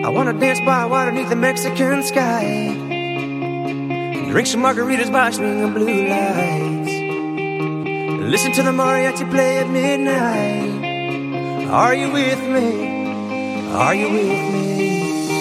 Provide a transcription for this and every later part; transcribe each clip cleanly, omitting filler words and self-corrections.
I wanna dance by water beneath the Mexican sky, drink some margaritas by swinging blue lights, listen to the mariachi play at midnight. Are you with me? Are you with me?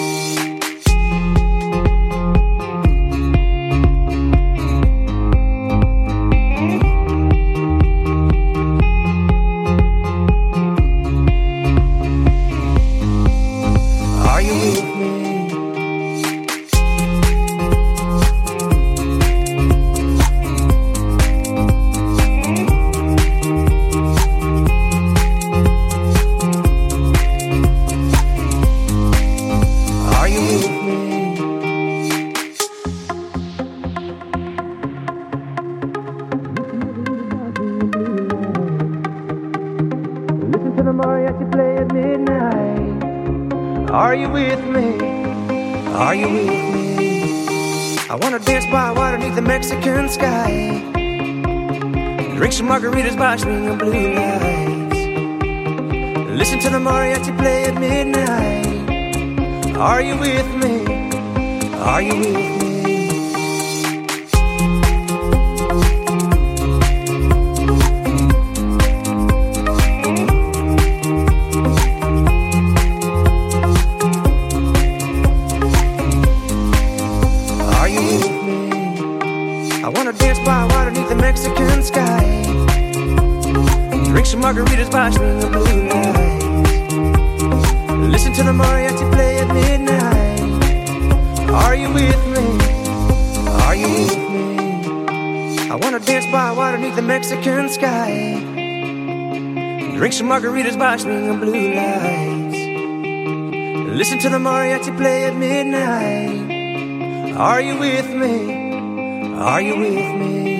The mariachi play at midnight. Are you with me? Are you with me? I wanna dance by water beneath the Mexican sky, drink some margaritas by swinging blue lights, listen to the mariachi play at midnight. Are you with me? Are you with me? I wanna dance by water beneath the Mexican sky, drink some margaritas by swinging blue lights, listen to the mariachi play at midnight. Are you with me? Are you with me? I wanna dance by water beneath the Mexican sky, drink some margaritas by swinging blue lights, listen to the mariachi play at midnight. Are you with me? Are you with me?